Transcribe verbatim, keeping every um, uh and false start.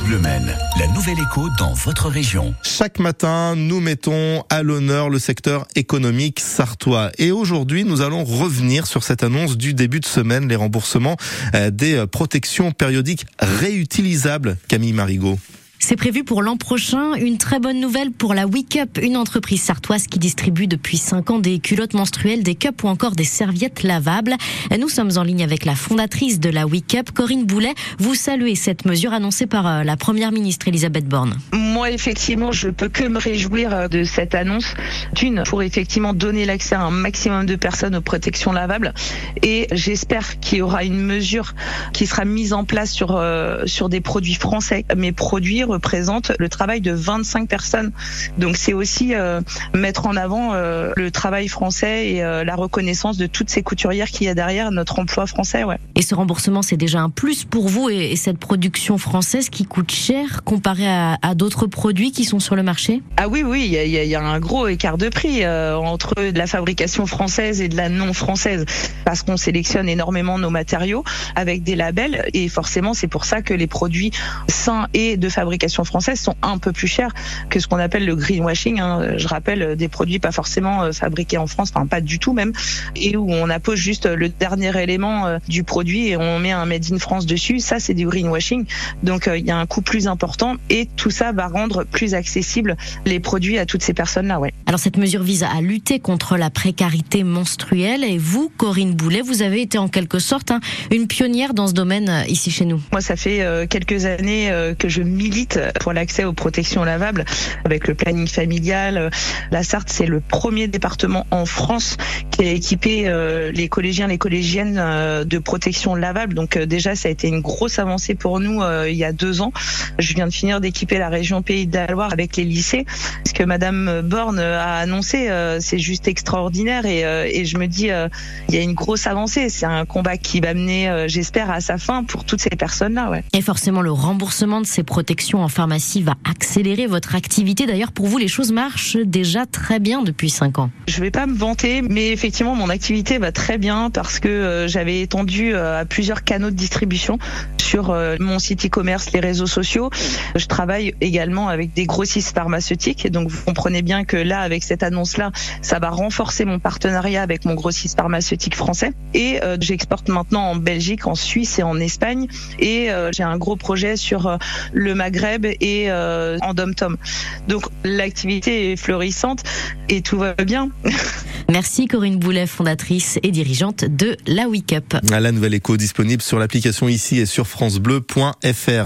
Bleu Maine, la nouvelle écho dans votre région. Chaque matin, nous mettons à l'honneur le secteur économique sarthois. Et aujourd'hui, nous allons revenir sur cette annonce du début de semaine, les remboursements des protections périodiques réutilisables. Camille Marigot. C'est prévu pour l'an prochain. Une très bonne nouvelle pour la WeCup, une entreprise sarthoise qui distribue depuis cinq ans des culottes menstruelles, des cups ou encore des serviettes lavables. Nous sommes en ligne avec la fondatrice de la WeCup, Corinne Boulet. Vous saluez cette mesure annoncée par la première ministre Elisabeth Borne. Moi, effectivement, je peux que me réjouir de cette annonce. D'une, pour effectivement donner l'accès à un maximum de personnes aux protections lavables. Et j'espère qu'il y aura une mesure qui sera mise en place sur, euh, sur des produits français. Mes produits représente le travail de vingt-cinq personnes. Donc c'est aussi euh, mettre en avant euh, le travail français et euh, la reconnaissance de toutes ces couturières qu'il y a derrière notre emploi français. Ouais. Et ce remboursement, c'est déjà un plus pour vous et, et cette production française qui coûte cher comparé à, à d'autres produits qui sont sur le marché? Ah oui, oui, il y a, y a, y a un gros écart de prix euh, entre de la fabrication française et de la non française parce qu'on sélectionne énormément nos matériaux avec des labels et forcément c'est pour ça que les produits sains et de fabrication françaises sont un peu plus chers que ce qu'on appelle le greenwashing. Hein. Je rappelle des produits pas forcément fabriqués en France, enfin pas du tout même, et où on appose juste le dernier élément du produit et on met un made in France dessus. Ça, c'est du greenwashing. Donc il y a un coût plus important et tout ça va rendre plus accessible les produits à toutes ces personnes-là. Ouais. Alors cette mesure vise à lutter contre la précarité menstruelle et vous, Corinne Boulet, vous avez été en quelque sorte hein, une pionnière dans ce domaine ici chez nous. Moi, ça fait euh, quelques années euh, que je milite pour l'accès aux protections lavables avec le planning familial. La Sarthe, c'est le premier département en France qui a équipé euh, les collégiens, les collégiennes euh, de protection lavable. Donc euh, déjà, ça a été une grosse avancée pour nous euh, il y a deux ans. Je viens de finir d'équiper la région Pays de la Loire avec les lycées. Ce que Madame Borne a annoncé, euh, c'est juste extraordinaire et, euh, et je me dis, euh, il y a une grosse avancée. C'est un combat qui va mener, euh, j'espère, à sa fin pour toutes ces personnes-là. Ouais. Et forcément, le remboursement de ces protections en pharmacie va accélérer votre activité. D'ailleurs, pour vous, les choses marchent déjà très bien depuis cinq ans. Je vais pas me vanter, mais effectivement, mon activité va très bien parce que euh, j'avais étendu euh, à plusieurs canaux de distribution sur euh, mon site e-commerce, les réseaux sociaux. Je travaille également avec des grossistes pharmaceutiques. Donc, vous comprenez bien que là, avec cette annonce-là, ça va renforcer mon partenariat avec mon grossiste pharmaceutique français. Et euh, j'exporte maintenant en Belgique, en Suisse et en Espagne. Et euh, j'ai un gros projet sur euh, le Maghreb et euh, en Dom-Tom. Donc l'activité est florissante et tout va bien. Merci Corinne Boulet, fondatrice et dirigeante de la WeCup. La nouvelle écho disponible sur l'application ici et sur francebleu point fr.